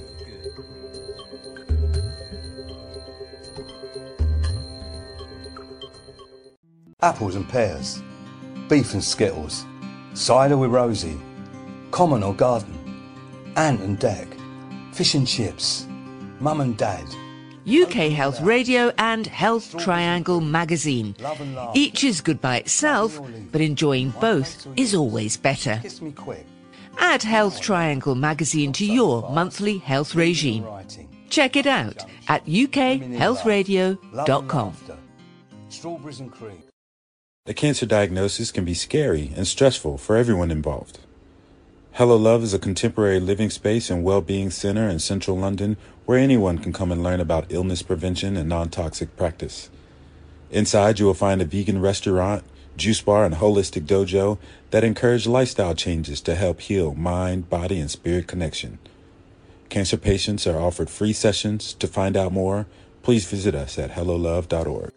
Apples and pears, beef and skittles, cider with Rosie, common or garden, ant and deck, fish and chips, mum and dad. U K Health Radio and Health Triangle magazine. Each is good by itself, but enjoying both is always better. Kiss me quick. Add Health Triangle magazine to your monthly health regime. Check it out at u k health radio dot com. Strawberries and cream. A cancer diagnosis can be scary and stressful for everyone involved. Hello Love is a contemporary living space and well-being center in central London where anyone can come and learn about illness prevention and non-toxic practice. Inside, you will find a vegan restaurant, juice bar, and holistic dojo that encourage lifestyle changes to help heal mind, body, and spirit connection. Cancer patients are offered free sessions. To find out more, please visit us at hello love dot org.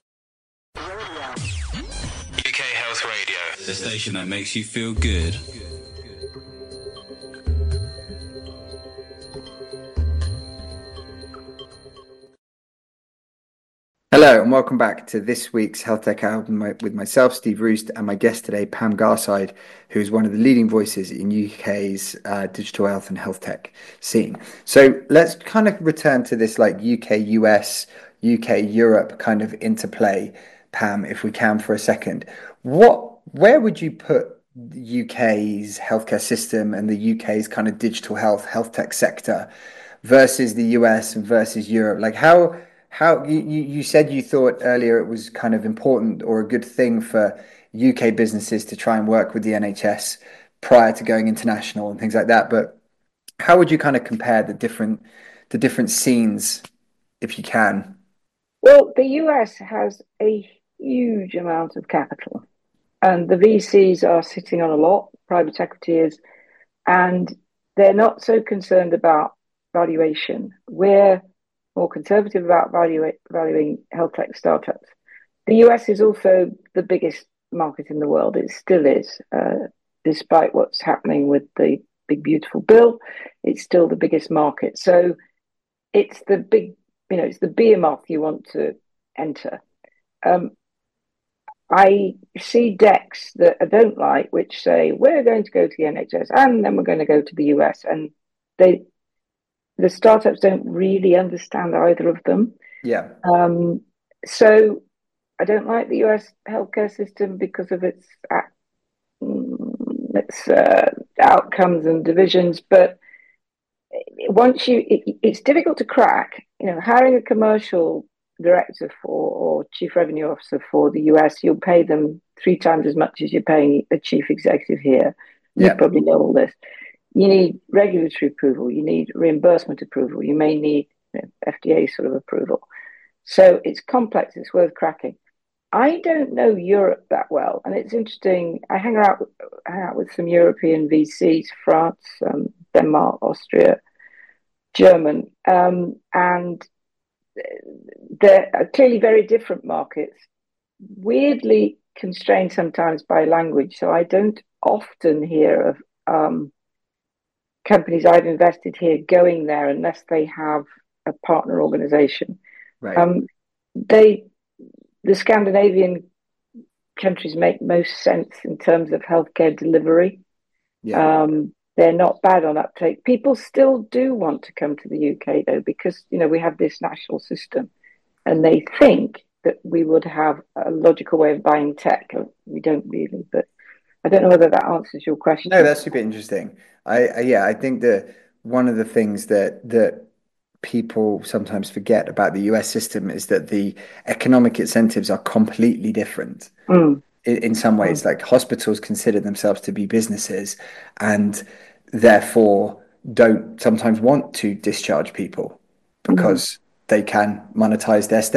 U K Health Radio, the station that makes you feel good. Hello and welcome back to this week's Health Tech Hour with myself, Steve Roost, and my guest today, Pam Garside, who is one of the leading voices in U K's uh, digital health and health tech scene. So let's kind of return to this like U K U S, U K Europe kind of interplay, Pam, if we can for a second. What, where would you put the U K's healthcare system and the U K's kind of digital health, health tech sector versus the U S and versus Europe? Like how... How you, you said you thought earlier it was kind of important or a good thing for U K businesses to try and work with the N H S prior to going international and things like that. But how would you kind of compare the different the different scenes, if you can? Well, the U S has a huge amount of capital, and the V Cs are sitting on a lot, private equity is, and they're not so concerned about valuation. We're more conservative about value, valuing health tech startups. The U S is also the biggest market in the world. It still is, uh, despite what's happening with the big beautiful bill. It's still the biggest market. So it's the big, you know, it's the behemoth you want to enter. Um, I see decks that I don't like, which say we're going to go to the N H S and then we're going to go to the U S, and they. The startups don't really understand either of them. Yeah. Um, so I don't like the U S healthcare system because of its its uh, outcomes and divisions. But once you, it, it's difficult to crack. You know, hiring a commercial director for or chief revenue officer for the U S, you'll pay them three times as much as you're paying a chief executive here. You Yeah. probably know all this. You need regulatory approval. You need reimbursement approval. You may need you know, F D A sort of approval. So it's complex. It's worth cracking. I don't know Europe that well, and it's interesting. I hang out, hang out with some European V Cs, France, um, Denmark, Austria, German, um, and they're clearly very different markets. Weirdly constrained sometimes by language, so I don't often hear of um, companies I've invested here going there unless they have a partner organization. Right. Um, they, the Scandinavian countries make most sense in terms of healthcare delivery. Yeah. Um, they're not bad on uptake. People still do want to come to the U K though, because you know we have this national system, and they think that we would have a logical way of buying tech. We don't really, but I don't know whether that answers your question. No, that's super interesting. I, I yeah, I think that one of the things that that people sometimes forget about the U S system is that the economic incentives are completely different. Mm. In, in some ways, mm. like hospitals consider themselves to be businesses, and therefore don't sometimes want to discharge people because mm. they can monetize their stay.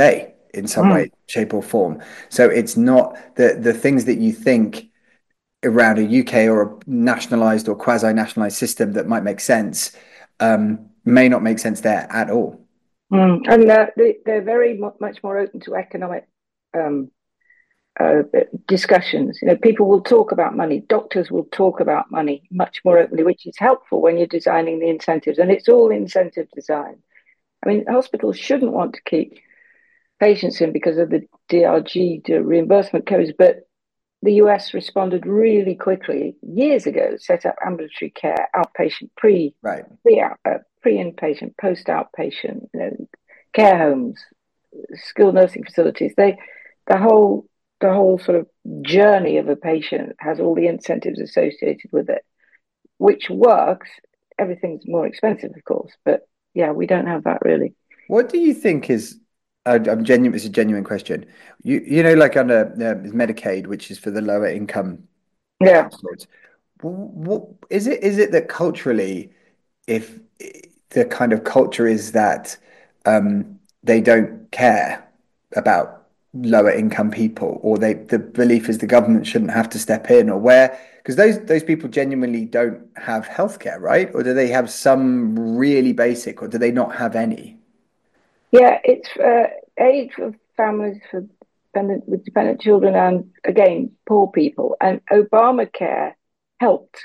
in some Mm. way, shape, or form. So it's not the the things that you think around a U K or a nationalized or quasi-nationalized system that might make sense um, may not make sense there at all. Mm. And uh, they, they're very mu- much more open to economic um, uh, discussions. You know, people will talk about money. Doctors will talk about money much more openly, which is helpful when you're designing the incentives. And it's all incentive design. I mean, hospitals shouldn't want to keep patients in because of the D R G, the reimbursement codes, but the U S responded really quickly years ago, set up ambulatory care, outpatient, pre, Right. pre, uh, pre-inpatient, post-outpatient, you know, care homes, skilled nursing facilities. They, the whole, the whole sort of journey of a patient has all the incentives associated with it, which works. Everything's more expensive, of course, but yeah, we don't have that really. What do you think is? Uh, I'm genuine. It's a genuine question. You you know, like under uh, Medicaid, which is for the lower income Yeah. households. What is it? Is it that culturally, if the kind of culture is that um, they don't care about lower income people, or they the belief is the government shouldn't have to step in, or where because those those people genuinely don't have healthcare, right? Or do they have some really basic, or do they not have any? Yeah, it's uh, aid for families for dependent with dependent children and again poor people. And Obamacare helped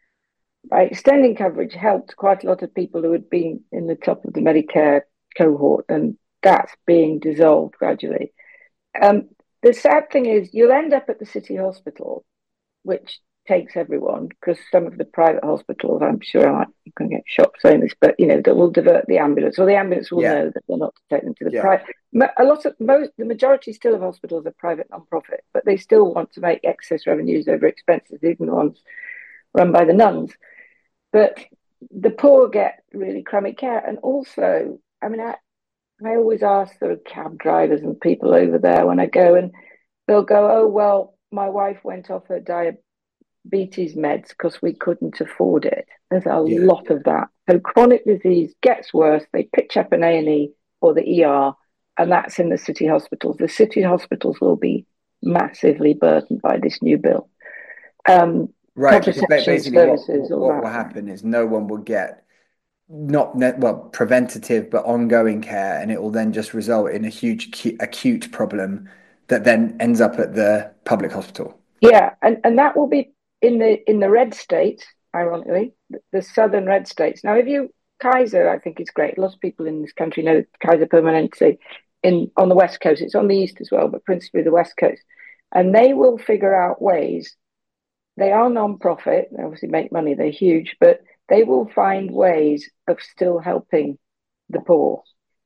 by extending coverage, helped quite a lot of people who had been in the top of the Medicare cohort, and that's being dissolved gradually. Um, the sad thing is, you'll end up at the city hospital, which takes everyone, because some of the private hospitals, I'm sure I'm going to get shocked saying this, but you know, that will divert the ambulance, or the ambulance will Yeah. know that they're not to take them to the Yeah. private. A lot of most, the majority still of hospitals are private non-profit, but they still want to make excess revenues over expenses, even the ones run by the nuns. But the poor get really crummy care, and also, I mean, I, I always ask sort of cab drivers and people over there when I go, and they'll go, "Oh well, my wife went off her diabetes." diabetes meds because we couldn't afford it. There's a Yeah. lot of that. So chronic disease gets worse. They pitch up an A and E or the E R, and that's in the city hospitals. The city hospitals will be massively burdened by this new bill. Um, Right, because contraception basically what, services, all what that. will happen is no one will get not net, well preventative but ongoing care, and it will then just result in a huge acute, acute problem that then ends up at the public hospital. Yeah, and, and that will be in the in the red states, ironically, the, the southern red states. Now, if you Kaiser, I think is great. Lots of people in this country know Kaiser Permanente in on the West Coast. It's on the East as well, but principally the West Coast. And they will figure out ways. They are non-profit. They obviously make money. They're huge, but they will find ways of still helping the poor.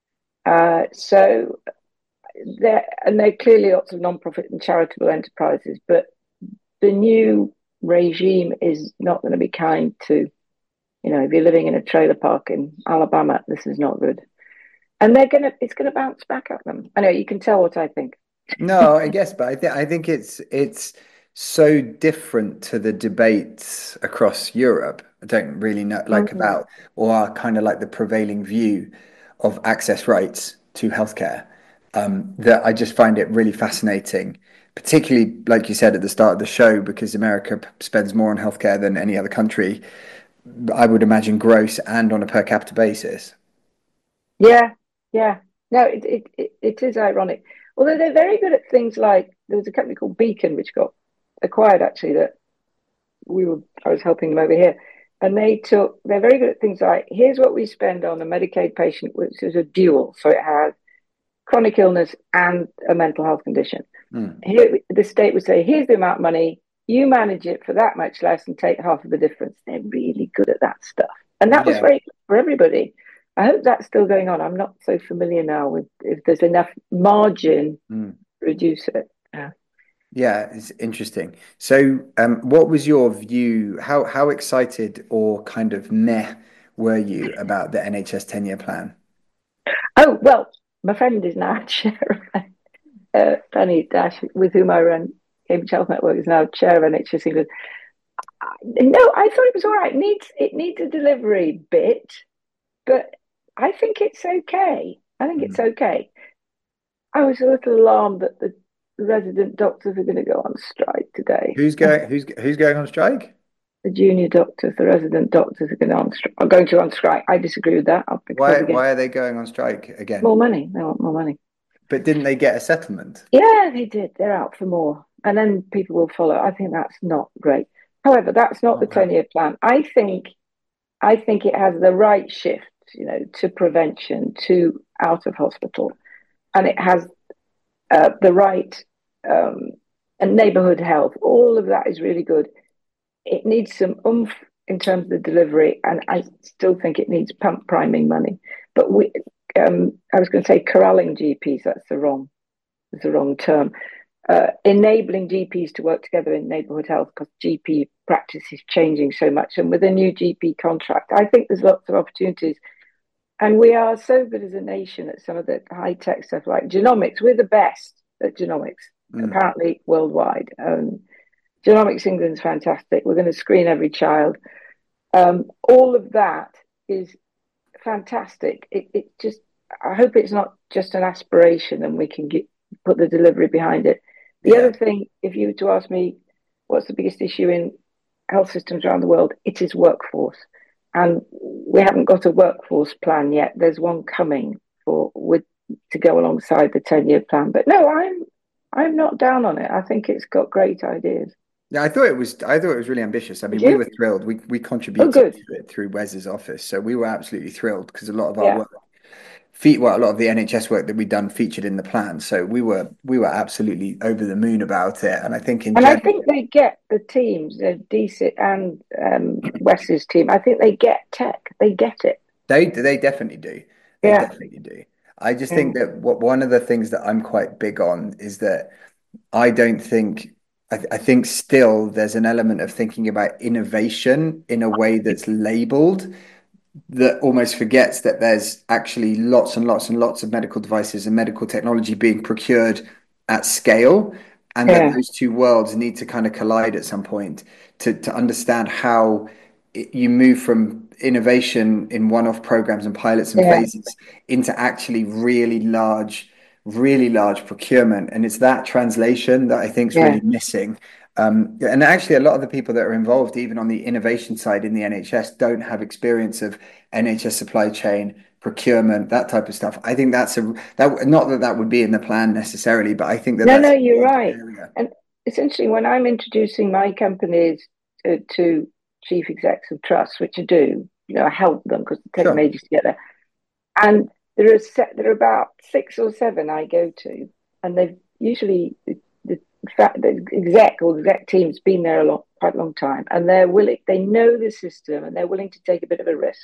Uh, so there, and there are clearly lots of non-profit and charitable enterprises, but the new regime is not going to be kind to, you know, if you're living in a trailer park in Alabama, this is not good. And they're going to, it's going to bounce back at them. I know, you can tell what I think. No, I guess, but I think I think it's it's so different to the debates across Europe. I don't really know, like Mhm. about, or are kind of like the prevailing view of access rights to healthcare. Um, that I just find it really fascinating, particularly like you said at the start of the show, because America p- spends more on healthcare than any other country. I would imagine gross and on a per capita basis. Yeah, yeah. No, it, it, it, it is ironic. Although they're very good at things like, there was a company called Beacon, which got acquired actually, that we were, I was helping them over here. And they took, they're very good at things like, here's what we spend on a Medicaid patient, which is a dual. So it has chronic illness and a mental health condition. Mm. Here, the state would say, here's the amount of money, you manage it for that much less and take half of the difference. They're really good at that stuff. And that was Yeah. very good for everybody. I hope that's still going on. I'm not so familiar now with if there's enough margin Mm. to reduce it. Yeah. Yeah, it's interesting. So, um, what was your view? How how excited or kind of meh were you about the N H S ten-year plan? Oh, well, my friend is now chair of uh, Fanny Dash, with whom I run Cambridge Health Network, is now chair of N H S England. No, I thought it was all right. It needs it needs a delivery bit, but I think it's okay. I think it's okay. I was a little alarmed that the resident doctors are going to go on strike today. Who's going? Who's who's going on strike? The junior doctors, the resident doctors are going on are going to on strike. I disagree with that. Why? Why are they going on strike again? More money. They want more money. But didn't they get a settlement? Yeah, they did. They're out for more, and then people will follow. I think that's not great. However, that's not oh, the ten-year plan. I think, I think it has the right shift, you know, to prevention, to out of hospital, and it has uh, the right um, and neighbourhood health. All of that is really good. It needs some oomph in terms of the delivery, and I still think it needs pump priming money. But we, um, I was going to say corralling G Ps. That's the wrong, that's the wrong term. Uh, enabling G Ps to work together in neighbourhood health, because G P practice is changing so much. And with a new G P contract, I think there's lots of opportunities. And we are so good as a nation at some of the high-tech stuff like genomics. We're the best at genomics, mm. apparently worldwide. Um, Genomics England's fantastic. We're going to screen every child. Um, all of that is fantastic. It, it just, I hope it's not just an aspiration and we can get, put the delivery behind it. The yeah. other thing, if you were to ask me what's the biggest issue in health systems around the world, it is workforce. And we haven't got a workforce plan yet. There's one coming for with to go alongside the ten-year plan. But no, I'm I'm not down on it. I think it's got great ideas. Yeah, I thought it was. I thought it was really ambitious. I mean, we were thrilled. We we contributed oh, to it through Wes's office, so we were absolutely thrilled because a lot of our yeah. work, feet, well, a lot of the N H S work that we'd done featured in the plan. So we were we were absolutely over the moon about it. And I think in and general, I think they get the teams, the D C I T and um, Wes's team. I think they get tech. They get it. They they definitely do. They yeah. definitely do. I just yeah. think that what one of the things that I'm quite big on is that I don't think. I, th- I think still there's an element of thinking about innovation in a way that's labeled that almost forgets that there's actually lots and lots and lots of medical devices and medical technology being procured at scale, and yeah. that those two worlds need to kind of collide at some point to, to understand how it, you move from innovation in one-off programs and pilots and yeah. phases into actually really large really large procurement, and it's that translation that I think is yeah. really missing. Um, and actually, a lot of the people that are involved, even on the innovation side in the N H S, don't have experience of N H S supply chain procurement, that type of stuff. I think that's a that not that that would be in the plan necessarily, but I think that no, that's no, you're right. Area. And essentially, when I'm introducing my companies to, to chief execs of trusts, which I do, you know, I help them because they take Sure. them ages to get there, and There are set, there are about six or seven I go to, and they've usually the, the, the exec or the exec team's been there a long, quite a long time, and they're willing. They know the system, and they're willing to take a bit of a risk.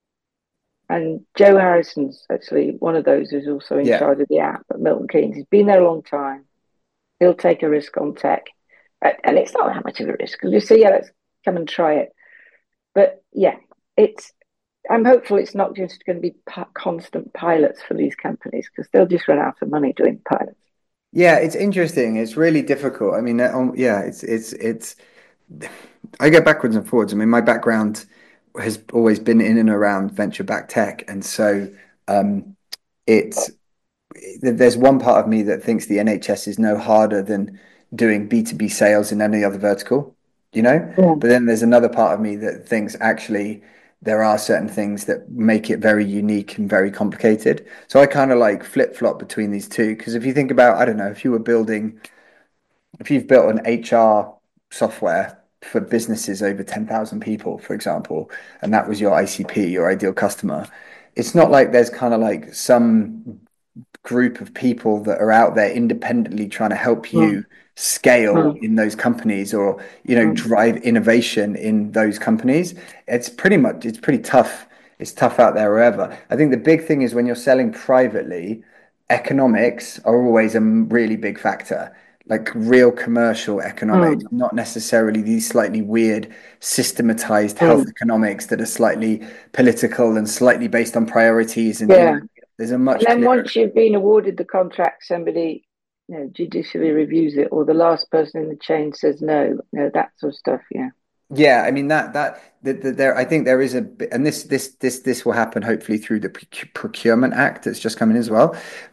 And Joe Harrison's actually one of those who's also in yeah. charge of the app at Milton Keynes. He's been there a long time. He'll take a risk on tech, and it's not that much of a risk because you say, yeah, let's come and try it. But yeah, it's. I'm hopeful it's not just going to be constant pilots for these companies because they'll just run out of money doing pilots. Yeah, it's interesting. It's really difficult. I mean, um, yeah, it's it's it's. I go backwards and forwards. I mean, my background has always been in and around venture-backed tech, and so um, it's there's one part of me that thinks the N H S is no harder than doing B two B sales in any other vertical, you know. Yeah. But then there's another part of me that thinks actually there are certain things that make it very unique and very complicated. So I kind of like flip-flop between these two. Because if you think about, I don't know, if you were building, if you've built an H R software for businesses over ten thousand people, for example, and that was your I C P, your ideal customer, it's not like there's kind of like some group of people that are out there independently trying to help you mm. scale mm. in those companies or, you know, mm. drive innovation in those companies. It's pretty much, it's pretty tough. It's tough out there wherever. I think the big thing is when you're selling privately, economics are always a really big factor, like real commercial economics, mm. not necessarily these slightly weird systematized health mm. economics that are slightly political and slightly based on priorities. And yeah. you know, there's a much and then clearer... once you've been awarded the contract, somebody, you know, judicially reviews it, or the last person in the chain says no, you know, that sort of stuff. Yeah. Yeah, I mean that that the, the, there. I think there is a, and this this this this will happen hopefully through the Procurement Act that's just coming as well. But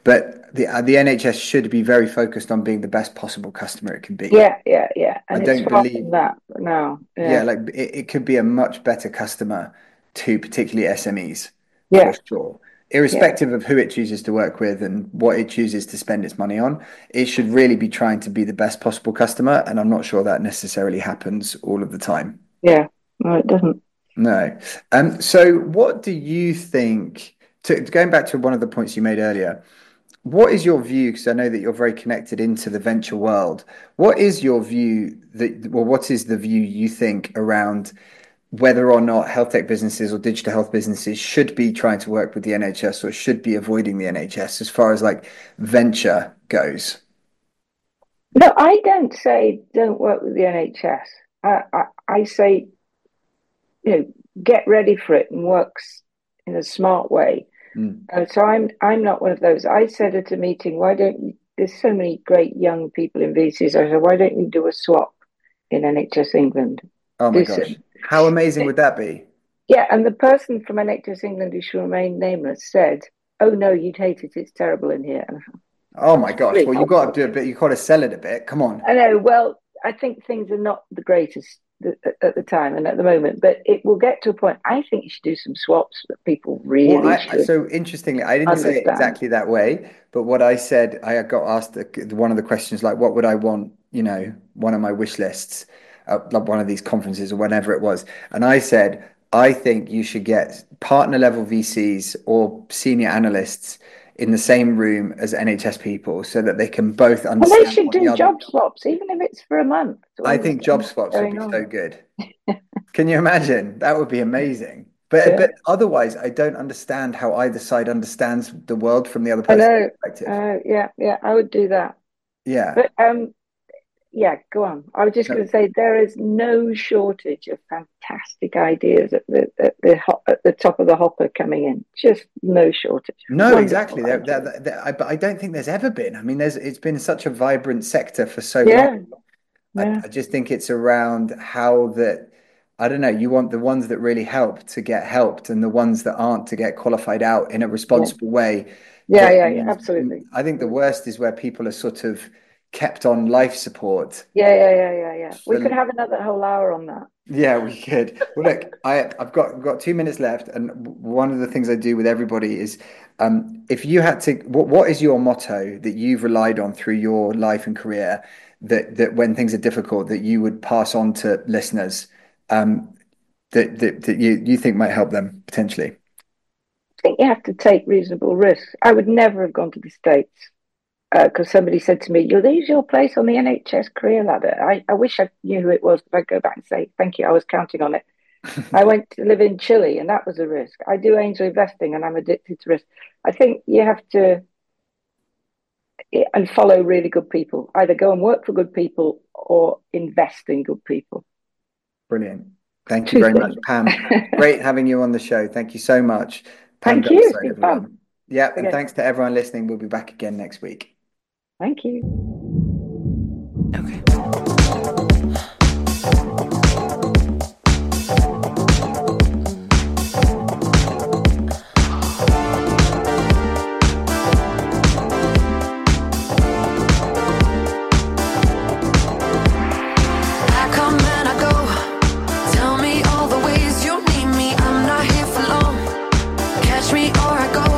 the uh, the N H S should be very focused on being the best possible customer it can be. Yeah, yeah, yeah. And I it's don't far believe from that now. Yeah, Yeah, like it, it could be a much better customer to particularly S M Es yeah, for sure. yeah, Irrespective of who it chooses to work with and what it chooses to spend its money on, it should really be trying to be the best possible customer. And I'm not sure that necessarily happens all of the time. yeah. No, it doesn't. No. Um, so what do you think, to, going back to one of the points you made earlier, what is your view? Because I know that you're very connected into the venture world. What is your view that, well, what is the view you think around whether or not health tech businesses or digital health businesses should be trying to work with the N H S or should be avoiding the N H S as far as like venture goes? No, I don't say don't work with the N H S. I, I, I say, you know, get ready for it and works in a smart way. Mm. Uh, so I'm I'm not one of those. I said at a meeting, why don't you, there's so many great young people in V Cs. I said, why don't you do a swap in N H S England? Oh my Do gosh. some- How amazing would that be? Yeah, and the person from N H S England who should remain nameless said, "Oh no, you'd hate it. It's terrible in here." And I thought, Oh my gosh. really Well, you've got to helpful. do a bit. You've got to sell it a bit. Come on. I know. Well, I think things are not the greatest th- at the time and at the moment, but it will get to a point. I think you should do some swaps that people really Well, I, should so interestingly, I didn't say it understand. exactly that way, but what I said, I got asked the, one of the questions like, what would I want, you know, one of my wish lists, uh, like one of these conferences or whatever it was. And I said, I think you should get partner level V Cs or senior analysts in the same room as N H S people so that they can both Well, understand they should what the do other- job swaps, even if it's for a month. to I think understand job what's swaps would going be on. so good. Can you imagine? That would be amazing. But Yeah. but otherwise, I don't understand how either side understands the world from the other I person's know. perspective. Uh, yeah, yeah, I would do that. Yeah. But um, yeah, go on. I was just No. going to say there is no shortage of fantastic ideas at the at the ho- at the top of the hopper coming in. Just no shortage. No, Wonderful exactly. There, there, ideas. there, I, but I don't think there's ever been. I mean, there's it's been such a vibrant sector for so Yeah, long. I, yeah, I just think it's around how that, I don't know, you want the ones that really help to get helped and the ones that aren't to get qualified out in a yeah, responsible way. yeah, That yeah, yeah, means, absolutely. I think the worst is where people are sort of kept on life support. Yeah, yeah, yeah, yeah, yeah. We For, could have another whole hour on that. yeah, we could. Well, look, I, I've got I've got two minutes left, and one of the things I do with everybody is, um, if you had to, what what is your motto that you've relied on through your life and career that that when things are difficult that you would pass on to listeners, um, that that, that you you think might help them potentially? I think you have to take reasonable risks. I would never have gone to the States because uh, somebody said to me, "You'll lose your place on the N H S career ladder." I, I wish I knew who it was, but I'd go back and say, "Thank you, I was counting on it." I went to live in Chile, and that was a risk. I do angel investing, and I'm addicted to risk. I think you have to and follow really good people. Either go and work for good people or invest in good people. Brilliant. Thank you very much, Pam. Great having you on the show. Thank you so much. Pam Thank you. It's Gutherstone, been everyone. fun. Yeah, and Okay. thanks to everyone listening. We'll be back again next week. Thank you. Okay. I come and I go. Tell me all the ways you need me. I'm not here for long. Catch me or I go.